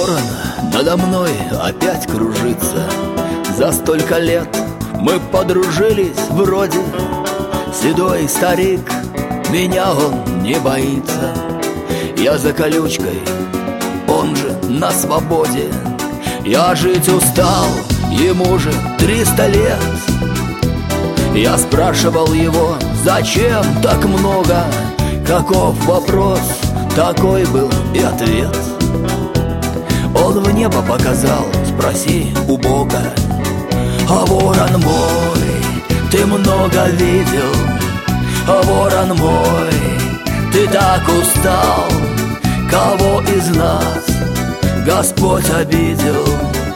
Ворон надо мной опять кружится. За столько лет мы подружились вроде. Седой старик, меня он не боится. Я за колючкой, он же на свободе. Я жить устал, ему же 300 лет. Я спрашивал его, зачем так много? Каков вопрос, такой был и ответ. Он в небо показал, спроси у Бога. А ворон мой, ты много видел. А ворон мой, ты так устал. Кого из нас Господь обидел?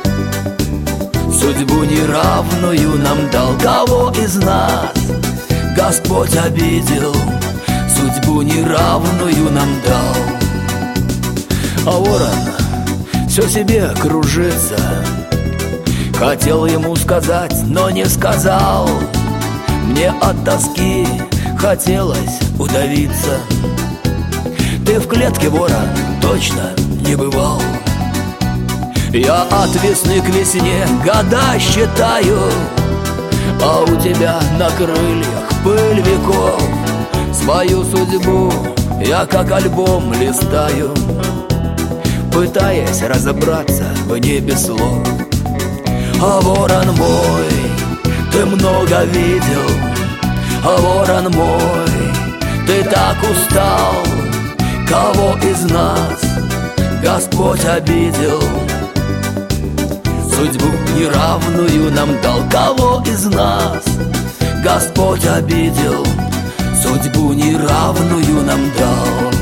Судьбу неравную нам дал. Кого из нас Господь обидел? Судьбу неравную нам дал. А ворон все себе кружится. Хотел ему сказать, но не сказал. Мне от тоски хотелось удавиться. Ты в клетке, ворон, точно не бывал. Я от весны к весне года считаю, а у тебя на крыльях пыль веков. Свою судьбу я как альбом листаю, пытаясь разобраться в небе слов. А ворон мой, ты много видел. А ворон мой, ты так устал. Кого из нас Господь обидел? Судьбу неравную нам дал. Кого из нас Господь обидел? Судьбу неравную нам дал.